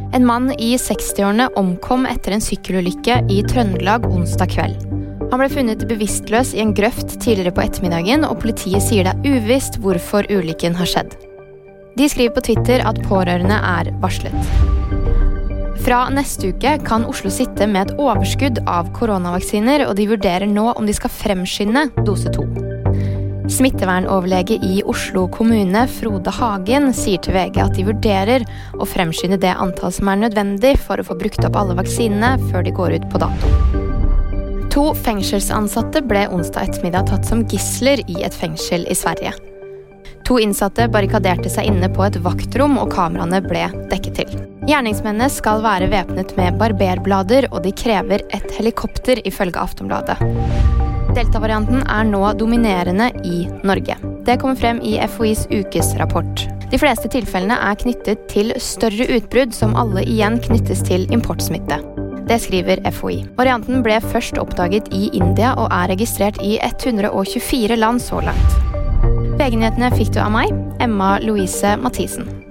En mann i 60-årene omkom etter en sykkelulykke i Trøndelag onsdag kveld. Han ble funnet bevisstløs i en grøft tidligere på ettermiddagen, og politiet sier det er uvisst hvorfor ulykken har skjedd. De skriver på Twitter at pårørende er varslet. Fra neste uke kan Oslo sitte med et overskudd av koronavaksiner, og de vurderer nå om de skal fremskynde dose 2. Smittevernoverlege i Oslo kommune, Frode Hagen, sier til VG at de vurderer å fremskynde det antall som er nødvendig for å få brukt opp alle vaksinene før de går ut på dato. 2 fengselsansatte ble onsdag ettermiddag tatt som gisler i et fengsel i Sverige. 2 innsatte barrikaderte seg inne på et vaktrom, og kameraene ble dekket til. Gjerningsmennene skal være væpnet med barberblader, og de krever et helikopter ifølge Aftonbladet. Delta-varianten er nå dominerende i Norge. Det kommer frem i FHIs ukesrapport. De fleste tilfellene er knyttet til større utbrudd, som alle igjen knyttes til importsmitte. Det skriver FHI. Varianten ble først oppdaget i India og er registrert i 124 land så langt. VG-nyhetene fikk du av meg, Emma Louise Mathisen.